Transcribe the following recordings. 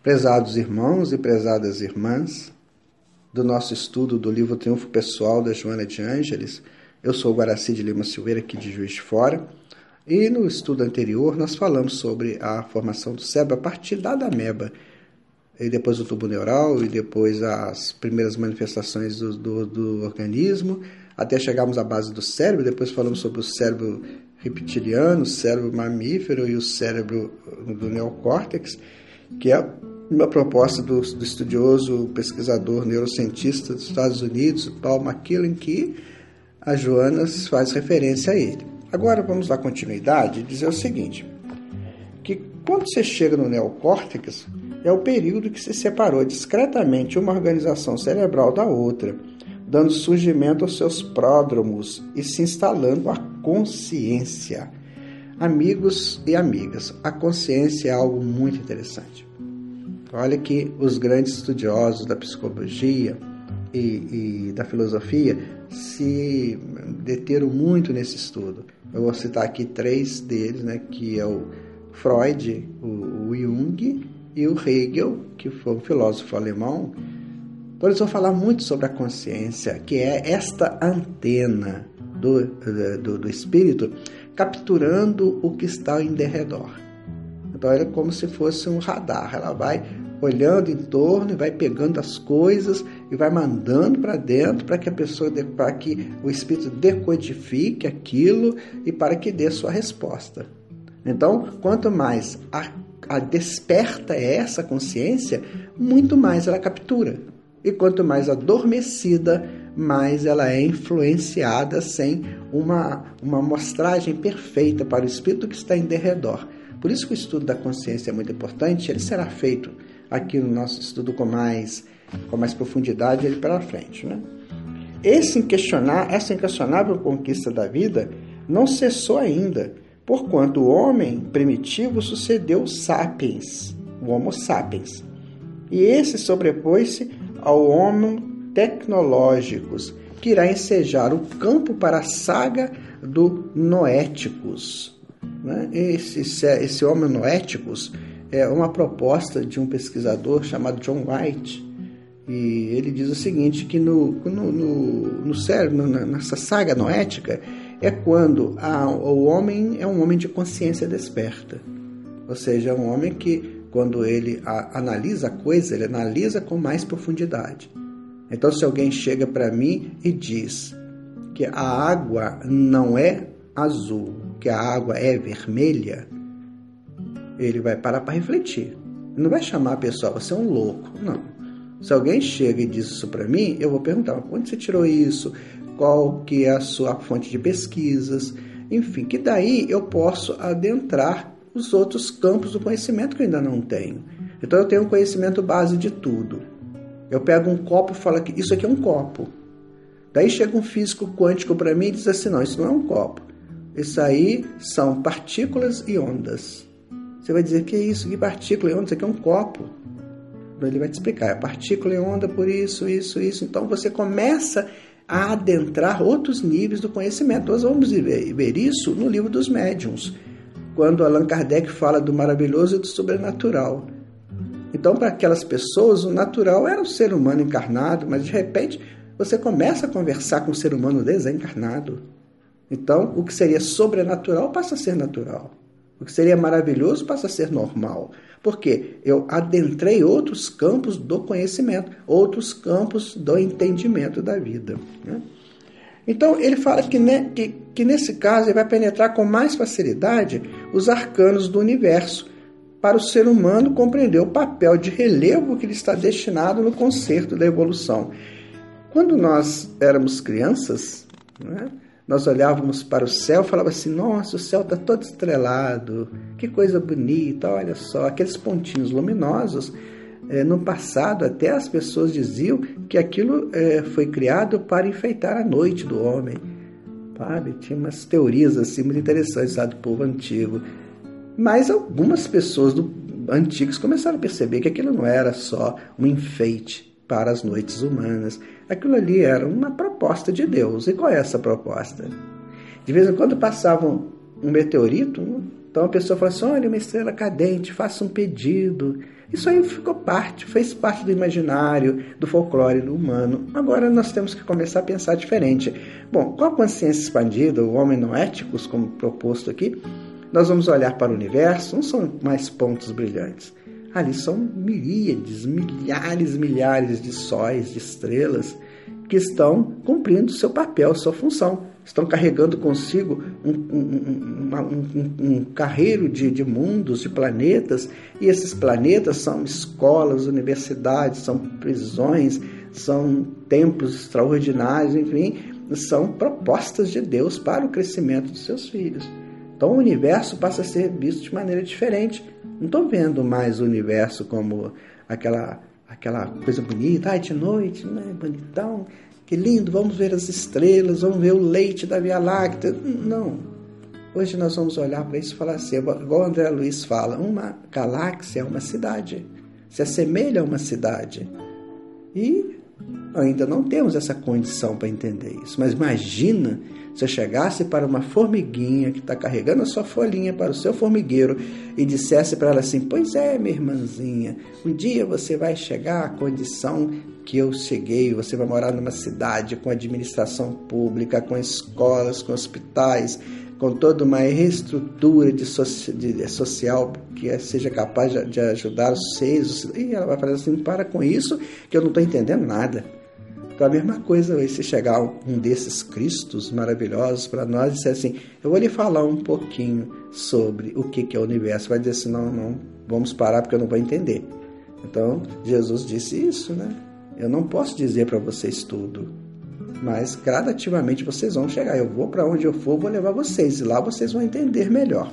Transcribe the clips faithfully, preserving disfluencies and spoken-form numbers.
Prezados irmãos e prezadas irmãs, do nosso estudo do livro Triunfo Pessoal da Joana de Ângeles, eu sou o Guaraci de Lima Silveira, aqui de Juiz de Fora, e no estudo anterior nós falamos sobre a formação do cérebro a partir da ameba, e depois o tubo neural, e depois as primeiras manifestações do, do, do organismo, até chegarmos à base do cérebro. Depois falamos sobre o cérebro reptiliano, o cérebro mamífero e o cérebro do neocórtex, que é uma proposta do, do estudioso, pesquisador, neurocientista dos Estados Unidos, Paul MacLellan, que a Joana faz referência a ele. Agora vamos dar continuidade e dizer o seguinte, que quando você chega no neocórtex, é o período que se separou discretamente uma organização cerebral da outra, dando surgimento aos seus pródromos e se instalando a consciência. Amigos e amigas, a consciência é algo muito interessante. Olha que os grandes estudiosos da psicologia e, e da filosofia se deteram muito nesse estudo. Eu vou citar aqui três deles, né, que é o Freud, o, o Jung e o Hegel, que foi um filósofo alemão. Então eles vão falar muito sobre a consciência, que é esta antena do, do, do espírito capturando o que está em derredor. Então ela é como se fosse um radar, ela vai olhando em torno e vai pegando as coisas e vai mandando para dentro para que a pessoa, para que o espírito decodifique aquilo e para que dê sua resposta. Então, quanto mais a, a desperta é essa consciência, muito mais ela captura. E quanto mais adormecida, mais ela é influenciada sem uma, uma amostragem perfeita para o espírito que está em derredor. Por isso que o estudo da consciência é muito importante. Ele será feito aqui no nosso estudo com mais, com mais profundidade ele pela frente, né? Esse inquestionar, essa inquestionável conquista da vida não cessou ainda, porquanto o homem primitivo sucedeu o sapiens, o Homo sapiens, e esse sobrepôs-se ao Homo tecnológicos, que irá ensejar o campo para a saga do Noéticos. Né? Esse, esse Homo Noéticos é uma proposta de um pesquisador chamado John White, e ele diz o seguinte, que no, no, no, no cérebro, nessa saga noética, é quando a, o homem é um homem de consciência desperta, ou seja, é um homem que, quando ele a, analisa a coisa, ele analisa com mais profundidade. Então, se alguém chega para mim e diz que a água não é azul, que a água é vermelha, ele vai parar para refletir. Não vai chamar a pessoa, você é um louco. Não. Se alguém chega e diz isso para mim, eu vou perguntar, onde você tirou isso? Qual que é a sua fonte de pesquisas? Enfim, que daí eu posso adentrar os outros campos do conhecimento que eu ainda não tenho. Então, eu tenho um conhecimento base de tudo. Eu pego um copo e falo que isso aqui é um copo. Daí chega um físico quântico para mim e diz assim, não, isso não é um copo. Isso aí são partículas e ondas. Você vai dizer, que é isso? Que partícula e onda? Isso aqui é um copo. Ele vai te explicar, é partícula e onda por isso, isso, isso. Então você começa a adentrar outros níveis do conhecimento. Nós vamos ver, ver isso no livro dos médiuns, quando Allan Kardec fala do maravilhoso e do sobrenatural. Então, para aquelas pessoas, o natural era o ser humano encarnado, mas de repente você começa a conversar com o ser humano desencarnado. Então, o que seria sobrenatural passa a ser natural. O que seria maravilhoso passa a ser normal. Porque eu adentrei outros campos do conhecimento, outros campos do entendimento da vida. Né? Então, ele fala que, né, que, que nesse caso ele vai penetrar com mais facilidade os arcanos do universo, para o ser humano compreender o papel de relevo que ele está destinado no concerto da evolução. Quando nós éramos crianças, né, nós olhávamos para o céu e falávamos assim, nossa, o céu está todo estrelado, que coisa bonita, olha só, aqueles pontinhos luminosos. É, no passado, até as pessoas diziam que aquilo é, foi criado para enfeitar a noite do homem. Sabe? Tinha umas teorias assim, muito interessantes, sabe, do povo antigo. Mas algumas pessoas do, antigas começaram a perceber que aquilo não era só um enfeite para as noites humanas. Aquilo ali era uma proposta de Deus. E qual é essa proposta? De vez em quando passava um meteorito, então a pessoa fala assim, olha, uma estrela cadente, faça um pedido, Isso aí ficou parte, fez parte do imaginário, do folclore do humano. Agora nós temos que começar a pensar diferente. Bom, com a consciência expandida, o homem não éticos, como proposto aqui, nós vamos olhar para o universo, não são mais pontos brilhantes. Ali são miríades, milhares, milhares de sóis, de estrelas, que estão cumprindo seu papel, sua função. Estão carregando consigo um, um, um, um, um carreiro de, de mundos, de planetas, e esses planetas são escolas, universidades, são prisões, são templos extraordinários, enfim, são propostas de Deus para o crescimento dos seus filhos. Então o universo passa a ser visto de maneira diferente. Não estou vendo mais o universo como aquela, aquela coisa bonita, ai, de noite, né, bonitão, que lindo, vamos ver as estrelas, vamos ver o leite da Via Láctea. Não. Hoje nós vamos olhar para isso e falar assim, igual o André Luiz fala, uma galáxia é uma cidade, se assemelha a uma cidade. E ainda não temos essa condição para entender isso. Mas imagina se eu chegasse para uma formiguinha que está carregando a sua folhinha para o seu formigueiro e dissesse para ela assim, pois é, minha irmãzinha, um dia você vai chegar à condição que eu cheguei, você vai morar numa cidade com administração pública, com escolas, com hospitais, com toda uma reestrutura de, soci, de social que seja capaz de, de ajudar os seres. E ela vai falar assim, para com isso que eu não estou entendendo nada. Então a mesma coisa, se chegar um desses Cristos maravilhosos para nós e disser assim, eu vou lhe falar um pouquinho sobre o que é o universo. Vai dizer assim, não, não, vamos parar porque eu não vou entender. Então Jesus disse isso, né? Eu não posso dizer para vocês tudo, mas gradativamente vocês vão chegar. Eu vou para onde eu for, vou levar vocês, e lá vocês vão entender melhor.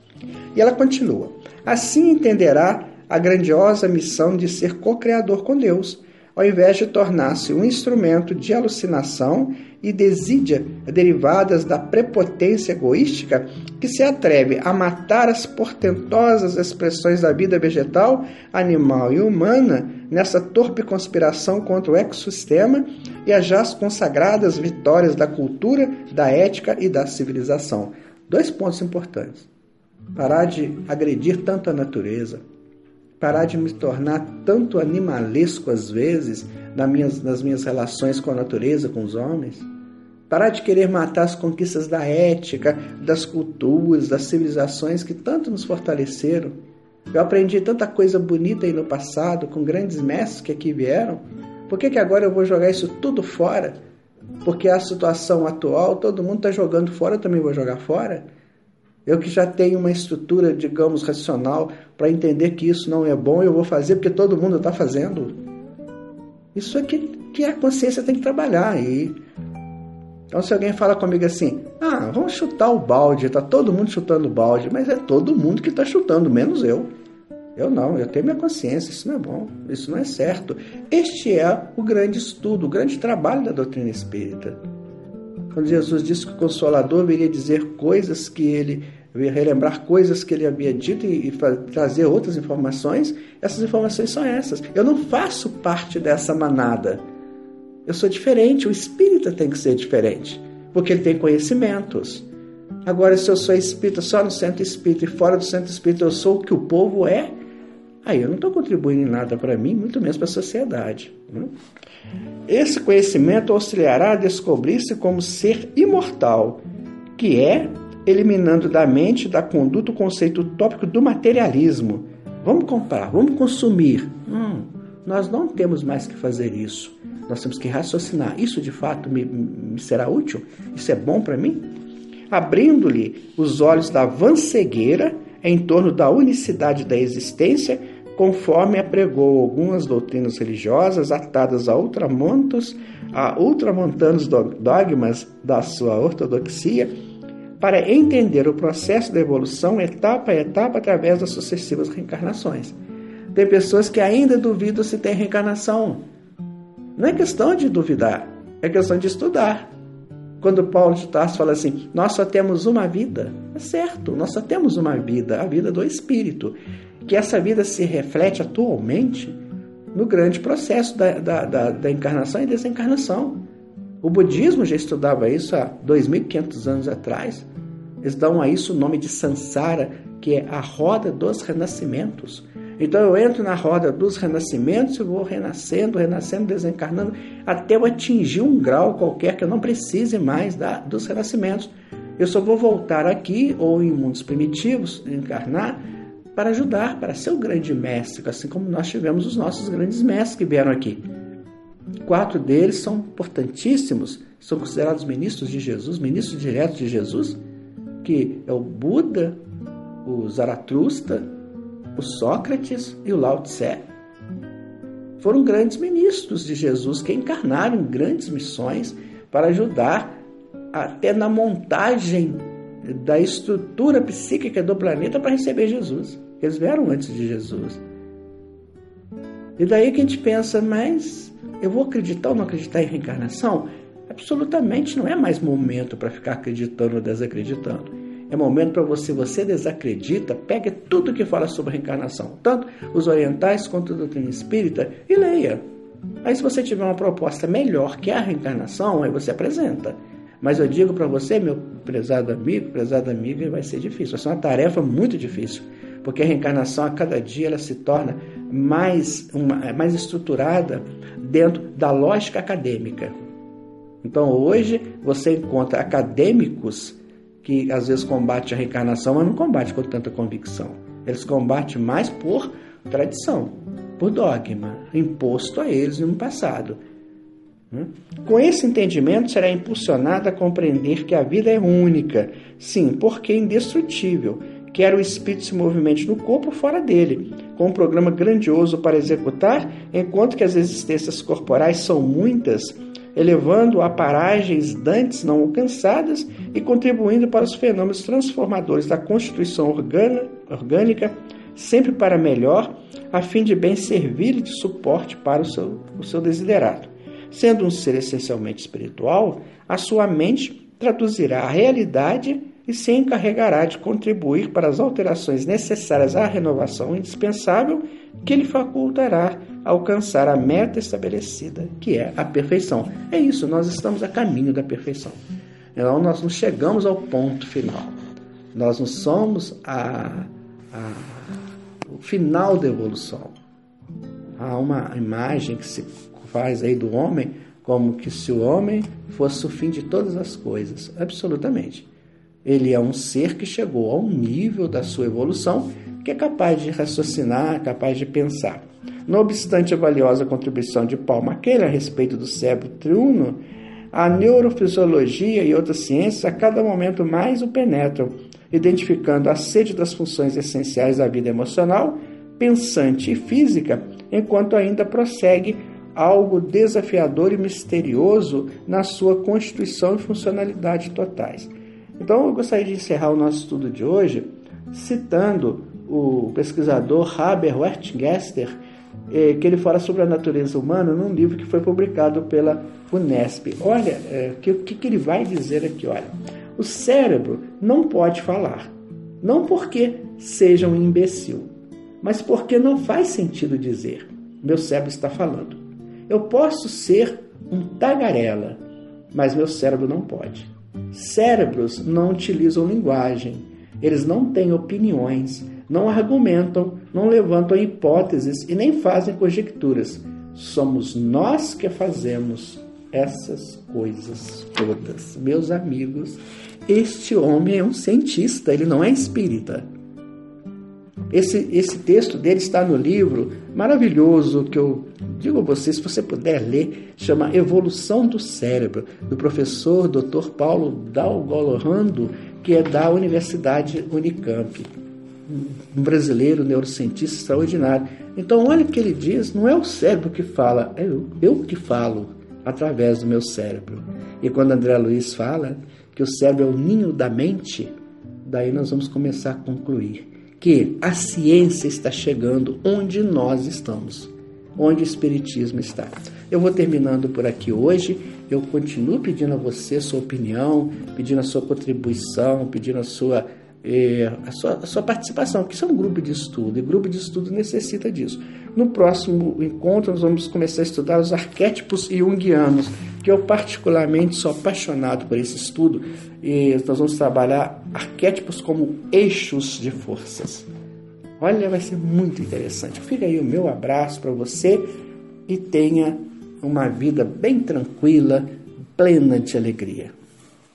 E ela continua, assim entenderá a grandiosa missão de ser co-criador com Deus, ao invés de tornar-se um instrumento de alucinação e desídia derivadas da prepotência egoística que se atreve a matar as portentosas expressões da vida vegetal, animal e humana nessa torpe conspiração contra o ecossistema e as já consagradas vitórias da cultura, da ética e da civilização. Dois pontos importantes. Parar de agredir tanto a natureza, parar de me tornar tanto animalesco às vezes nas minhas, nas minhas relações com a natureza, com os homens, parar de querer matar as conquistas da ética, das culturas, das civilizações que tanto nos fortaleceram. Eu aprendi tanta coisa bonita aí no passado, com grandes mestres que aqui vieram. Por que que agora eu vou jogar isso tudo fora? Porque a situação atual, todo mundo está jogando fora, eu também vou jogar fora? Eu que já tenho uma estrutura, digamos, racional para entender que isso não é bom, eu vou fazer porque todo mundo está fazendo. Isso é que, que a consciência tem que trabalhar. E então se alguém fala comigo assim, ah, vamos chutar o balde, está todo mundo chutando o balde, mas é todo mundo que está chutando, menos eu. Eu não, eu tenho minha consciência, isso não é bom, isso não é certo. Este é o grande estudo, o grande trabalho da doutrina espírita. Quando Jesus disse que o Consolador viria dizer coisas que ele, relembrar coisas que ele havia dito e, e trazer outras informações, essas informações são essas. Eu não faço parte dessa manada. Eu sou diferente, o espírita tem que ser diferente, porque ele tem conhecimentos. Agora, se eu sou espírita só no centro espírita e fora do centro espírita eu sou o que o povo é, aí eu não estou contribuindo em nada para mim, muito menos para a sociedade. Né? Esse conhecimento auxiliará a descobrir-se como ser imortal, que é, eliminando da mente e da conduta o conceito utópico do materialismo. Vamos comprar, vamos consumir. Hum, nós não temos mais que fazer isso. Nós temos que raciocinar. Isso de fato me, me será útil? Isso é bom para mim? Abrindo-lhe os olhos da vã-cegueira em torno da unicidade da existência, conforme apregou algumas doutrinas religiosas atadas a ultramontos, a ultramontanos dogmas da sua ortodoxia, para entender o processo da evolução etapa a etapa através das sucessivas reencarnações. Tem pessoas que ainda duvidam se tem reencarnação. Não é questão de duvidar, é questão de estudar. Quando Paulo de Tarso fala assim, nós só temos uma vida, é certo, nós só temos uma vida, a vida do Espírito, que essa vida se reflete atualmente no grande processo da, da, da, da encarnação e desencarnação. O budismo já estudava isso há dois mil e quinhentos anos atrás. Eles dão a isso o nome de Sansara, que é a roda dos renascimentos. Então eu entro na roda dos renascimentos e vou renascendo, renascendo, desencarnando, até eu atingir um grau qualquer que eu não precise mais da, dos renascimentos. Eu só vou voltar aqui, ou em mundos primitivos, encarnar, para ajudar, para ser o grande mestre, assim como nós tivemos os nossos grandes mestres que vieram aqui. Quatro deles são importantíssimos, são considerados ministros de Jesus, ministros diretos de Jesus, que é o Buda, o Zaratustra, o Sócrates e o Lao Tse. Foram grandes ministros de Jesus que encarnaram em grandes missões para ajudar até na montagem da estrutura psíquica do planeta para receber Jesus. Eles vieram antes de Jesus. E daí que a gente pensa, mas eu vou acreditar ou não acreditar em reencarnação? Absolutamente não é mais momento para ficar acreditando ou desacreditando. É momento para você, você desacredita, pega tudo que fala sobre reencarnação, tanto os orientais quanto a doutrina espírita, e leia. Aí se você tiver uma proposta melhor que a reencarnação, aí você apresenta. Mas eu digo para você, meu prezado amigo, prezada amiga, vai ser difícil. Vai ser uma tarefa muito difícil, porque a reencarnação, a cada dia, ela se torna mais, uma, mais estruturada dentro da lógica acadêmica. Então, hoje, você encontra acadêmicos que, às vezes, combatem a reencarnação, mas não combatem com tanta convicção. Eles combatem mais por tradição, por dogma, imposto a eles no passado. Com esse entendimento, será impulsionado a compreender que a vida é única, sim, porque é indestrutível, quer o espírito se movimente no corpo ou fora dele, com um programa grandioso para executar, enquanto que as existências corporais são muitas, elevando a paragens dantes não alcançadas e contribuindo para os fenômenos transformadores da constituição orgânica, sempre para melhor, a fim de bem servir e de suporte para o seu, o seu desiderato. Sendo um ser essencialmente espiritual, a sua mente traduzirá a realidade e se encarregará de contribuir para as alterações necessárias à renovação indispensável que lhe facultará alcançar a meta estabelecida, que é a perfeição. É isso, nós estamos a caminho da perfeição. Então, nós não chegamos ao ponto final. Nós não somos a, a, o final da evolução. Há uma imagem que se faz aí do homem como que se o homem fosse o fim de todas as coisas. Absolutamente. Ele é um ser que chegou a um nível da sua evolução que é capaz de raciocinar, capaz de pensar. Não obstante a valiosa contribuição de Paul MacLean a respeito do cérebro triuno, a neurofisiologia e outras ciências a cada momento mais o penetram, identificando a sede das funções essenciais da vida emocional, pensante e física, enquanto ainda prossegue algo desafiador e misterioso na sua constituição e funcionalidade totais. Então, eu gostaria de encerrar o nosso estudo de hoje citando o pesquisador Haber Wertgester, eh, que ele fala sobre a natureza humana num livro que foi publicado pela Unesp. Olha, o eh, que, que ele vai dizer aqui? Olha, o cérebro não pode falar, não porque seja um imbecil, mas porque não faz sentido dizer, meu cérebro está falando. Eu posso ser um tagarela, mas meu cérebro não pode. Cérebros não utilizam linguagem, eles não têm opiniões, não argumentam, não levantam hipóteses e nem fazem conjecturas. Somos nós que fazemos essas coisas todas. Meus amigos, este homem é um cientista, ele não é espírita. Esse, esse texto dele está no livro maravilhoso que eu digo a você, se você puder ler, chama Evolução do Cérebro, do professor doutor Paulo Dalgolorando, que é da Universidade Unicamp, um brasileiro neurocientista extraordinário. Então, olha o que ele diz, não é o cérebro que fala, é eu, eu que falo através do meu cérebro. E quando André Luiz fala que o cérebro é o ninho da mente, daí nós vamos começar a concluir que a ciência está chegando onde nós estamos, onde o Espiritismo está. Eu vou terminando por aqui hoje. Eu continuo pedindo a você a sua opinião, pedindo a sua contribuição, pedindo a sua, eh, a sua, a sua participação, porque isso é um grupo de estudo, e grupo de estudo necessita disso. No próximo encontro, nós vamos começar a estudar os arquétipos junguianos, que eu particularmente sou apaixonado por esse estudo, e nós vamos trabalhar arquétipos como eixos de forças. Olha, vai ser muito interessante. Fica aí o meu abraço para você e tenha uma vida bem tranquila, plena de alegria.